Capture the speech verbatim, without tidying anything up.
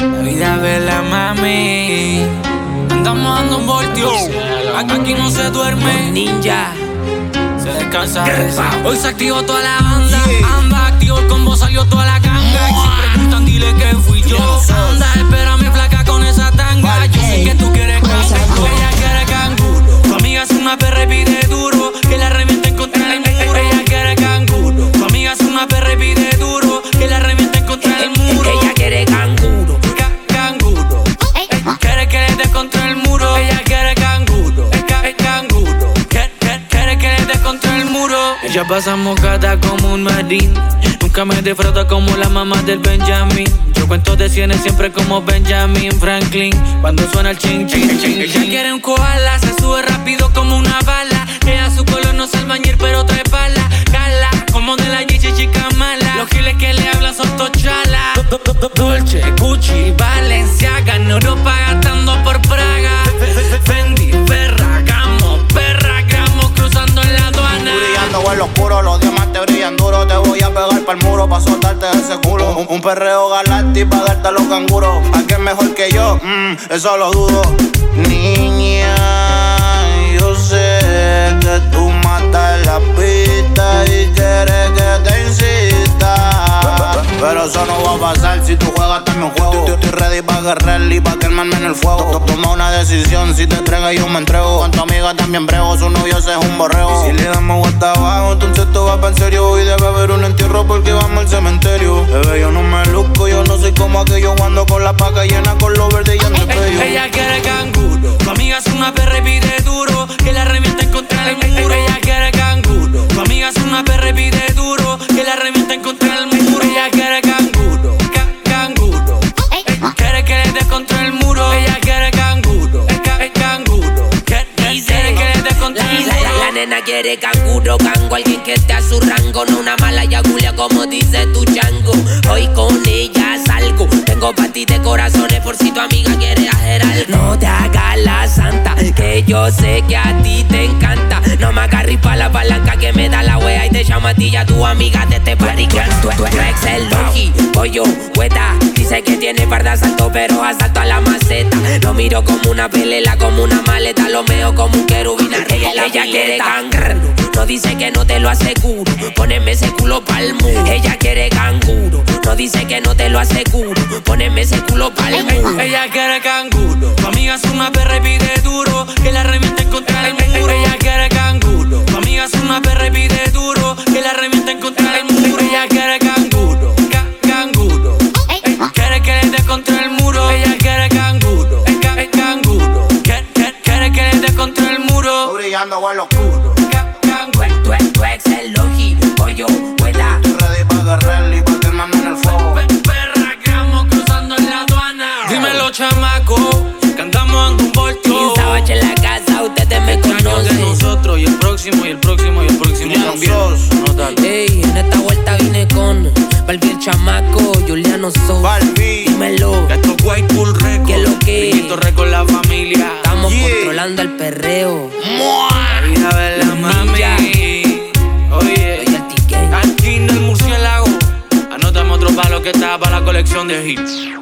La vida vela, mami. Andamos dando un voltio. Aquí no se duerme. Ninja. Se descansa. Hoy se activó toda la banda. Anda activo, el combo salió toda la ganga. Y si preguntan, dile que fui yo. Anda, espérame, flaca, con esa tanga. Yo sé que tú quieres canguro. Ella quiere canguro. Tu amiga es una perra y pide duro. Que la revienten contra el muro. Ella quiere canguro. Tu amiga es una perra y pide duro. Que la revienten contra el muro. Ella quiere canguro. Ca canguro. Quiere que le des contra el muro. Ella quiere canguro. Ca canguro. Quiere que le des contra el muro. Ella pasa mojada como un marín. Nunca me defrauda como la mamá del Benjamin. Yo cuento de cienes siempre como Benjamin Franklin. Cuando suena el ching ching ching. Ella quiere un koala, se sube rápido como una bala. Ella su color no es albañil pero trae pala. Cala, como de la Gigi chica mala. Los giles que le hablan son tochala. Dolce, Gucci, Balenciaga. En Europa gastando por Praga. Fendi, Ferragamo, Ferragamo cruzando en la aduana. Brillando en lo oscuro, los diamantes brillan duro. Te voy a pegar pa'l muro pa' soltarte ese culo. Un, un perreo galáctico pa' darte a los canguros. ¿A quién mejor que yo? Mm, eso lo dudo. Niña, yo sé que tú matas la pista y quieres que te insista. Pero eso no va a pasar si tú juegas también juego. Estoy ready pa' guerrear y pa' quemarme en el fuego. Toma una decisión, si te entregas yo me entrego. Con tu amiga también brego, su novio se es un borrego. Y si le damos hasta abajo, entonces esto va pa' en serio. Y debe haber un entierro porque vamos al cementerio. Bebé, yo no me luzco, yo no soy como aquello. Ando con la paca llena con lo verde y ando bello. Ella quiere canguro, tu amiga es una perra y pide duro. Que la revienten contra el muro. Ella quiere canguro, tu amiga es una perra y pide duro. Que la revienten contra el muro. Ella quiere canguro, ca canguro. Quiere que le des contra el muro. Ella quiere canguro, ca canguro. Quiere que le des contra el muro. La, la nena quiere canguro, cango. Alguien que esté a su rango, no una mala yagulia como dice tu chango. Hoy con ella salgo, tengo pa' ti de corazones por si tu amiga quiere hacer algo. No te hagas la santa, que yo sé que a ti te encanta. No me agarres pa' la palanca que me da la wea y te llama a ti y a tu amiga de este party. Tu, tu, tu ex el logi, pollo, hueta. Dice que tiene par de asalto, pero asalto a la maceta. Lo miro como una pelela, como una maleta. Lo meo como un querubín. Ella, ella quiere canguro, no dice que no te lo aseguro. Poneme ese culo pa'l muro. Ella quiere canguro, no dice que no te lo aseguro. Poneme ese culo pa'l muro. Ella quiere canguro, tu amiga es una perra y pide duro. Que la revienten contra el muro. Ella quiere canguro, tu amiga es una perra y pide duro. Que la revienten contra el muro. Ella quiere canguro, ca canguro. Quiere que le des contra el muro. Ella quiere canguro, ca canguro. Quiere que le des contra el muro. Brillando en lo oscuro. Tu, tu, tu ex el logi, pollo, huela. Estoy ready pa' guerrear y pa' quemarme en el fuego. Perragamo cruzando en la aduana. Dímelo, chamaco, que andamos dando un voltio. Quinza bache en la casa, ustedes me Este año de conocen. nosotros y el próximo y el próximo y el próximo también. Ey, en esta vuelta vine con Balbi el chamaco, Juliano Sos. Balbi. Dímelo, Esto es White Bull Records. ¿qué lo que? Riquito Records, la familia. Estamos Yeah. controlando el perreo. La vida de la mami. Oye, Soy el ticket. al king del murciélago. Anótame otro palo que está para la colección de hits.